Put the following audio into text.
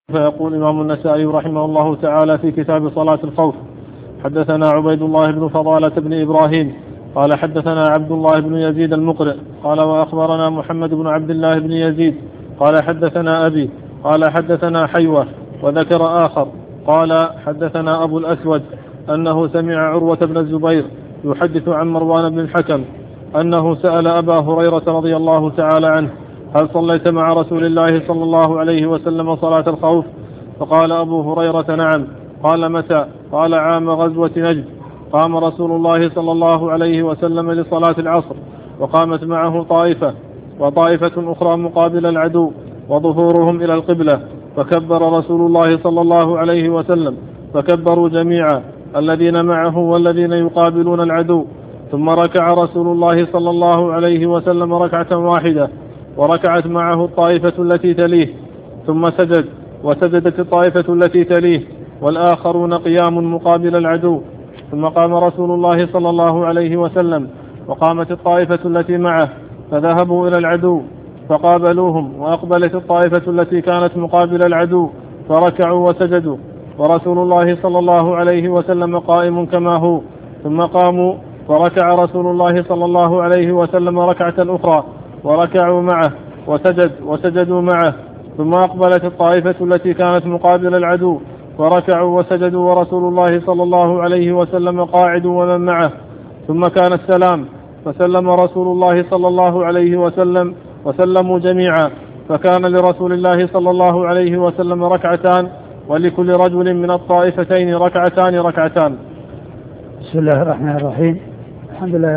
فيقول الإمام النسائي رحمه الله تعالى في كتاب صلاة الخوف: حدثنا عبيد الله بن فضالة بن إبراهيم قال حدثنا عبد الله بن يزيد المقرئ قال وأخبرنا محمد بن عبد الله بن يزيد قال حدثنا أبي قال حدثنا حيوة، وذكر آخر قال حدثنا أبو الأسود أنه سمع عروة بن الزبير يحدث عن مروان بن الحكم أنه سأل أبا هريرة رضي الله تعالى عنه: هل صليت مع رسول الله صلى الله عليه وسلم صلاة الخوف؟ فقال أبو هريرة: نعم. قال: متى؟ قال: عام غزوة نجد. قام رسول الله صلى الله عليه وسلم لصلاة العصر، وقامت معه طائفة وطائفة أخرى مقابل العدو وظهورهم إلى القبلة، فكبر رسول الله صلى الله عليه وسلم، فكبروا جميعا الذين معه والذين يقابلون العدو، ثم ركع رسول الله صلى الله عليه وسلم ركعة واحدة، وركعت معه الطائفة التي تليه، ثم سجد، وسجدت الطائفة التي تليه، والآخرون قيام مقابل العدو، ثم قام رسول الله صلى الله عليه وسلم، وقامت الطائفة التي معه، فذهبوا إلى العدو فقابلوهم، وأقبلت الطائفة التي كانت مقابل العدو فركعوا وسجدوا، ورسول الله صلى الله عليه وسلم قائم كما هو، ثم قاموا فركع رسول الله صلى الله عليه وسلم ركعة أخرى وركعوا معه وسجدوا معه، ثم أقبلت الطائفة التي كانت مقابل العدو وركعوا وسجدوا، ورسول الله صلى الله عليه وسلم قاعد ومن معه، ثم كان السلام، فسلم رسول الله صلى الله عليه وسلم وسلموا جميعا، فكان لرسول الله صلى الله عليه وسلم ركعتان، ولكل رجل من الطائفتين ركعتان. بسم الله الرحمن الرحيم. الحمد لله